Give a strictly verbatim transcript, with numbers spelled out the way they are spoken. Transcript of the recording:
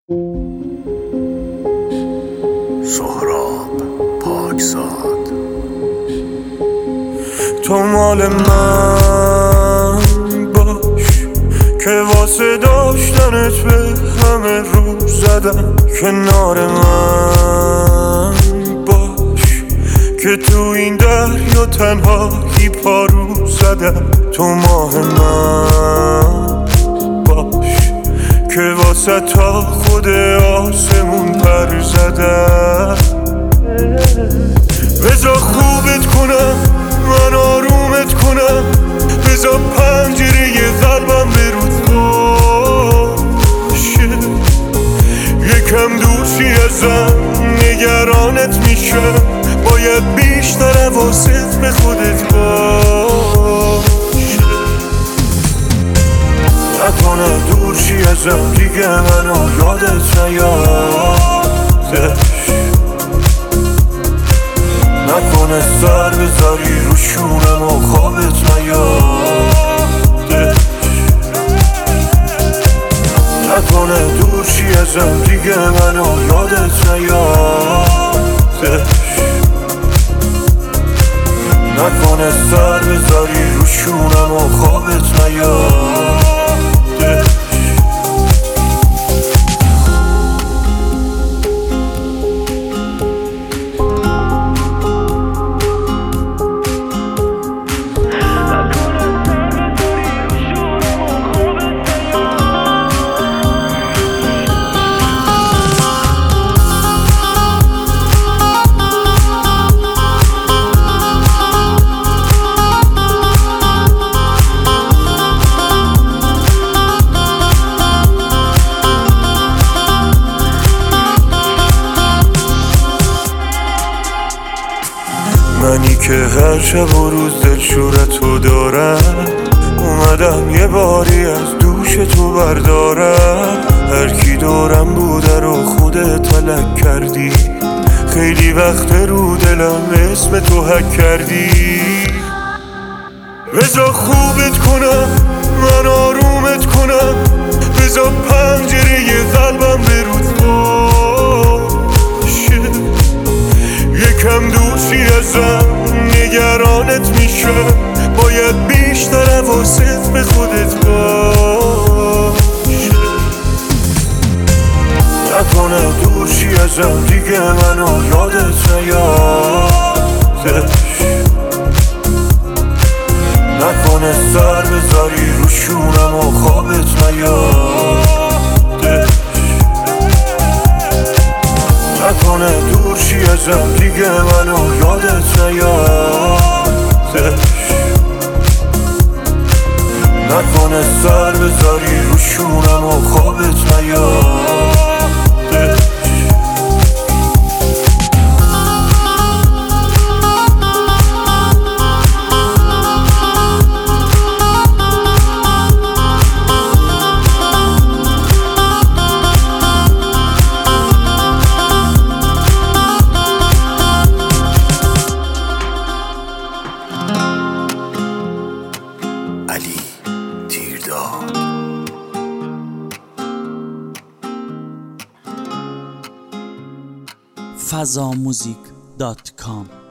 سهراب پاکزاد. تو مال من باش که واسه داشتنت به همه رو زدم، کنار من باش که تو این دریا تنهایی پارو زدم. تو ماه من باش که واسه تا خود آسمون پر زدم. بذار خوبت کنم، من آرومت کنم، بذار پنجره قلبم به رود باشه. یکم دوشی ازم نگرانت میشم، باید بیشتر حواست به خودت باشه. نکنه دورشی ازم دیگه منو یادت نیادش، نکنه سر بذاری رو شونم و خوابت نیادش، نکنه دورشی ازم دیگه منو یادت نیادش، نکنه سر بذاری رو شونم و خوابت نیادش. منی که هر شب و روز دلشورتو دارم، اومدم یه باری از دوش تو بردارم. هر کی دورم بوده رو خودت تلک کردی، خیلی وقت رو دلم اسم تو حک کردی. بذار خوبت کنم، من آرومت کنم، بذار پنجره قلبم به رود باشه. یکم دوشی ازم نگرانت میشم، باید بیشتر حواست به خودت باشه. نکنه دوشی ازم دیگه منو یادت نیادش، نکنه سر بذاری رو شونم و خوابت نیادش، نکنه دورشی ازم دیگه منو یادت نیادش، نکنه سر بذاری رو شونم و خوابت نیادش. علی تیرداد. فضاموزیک دات کام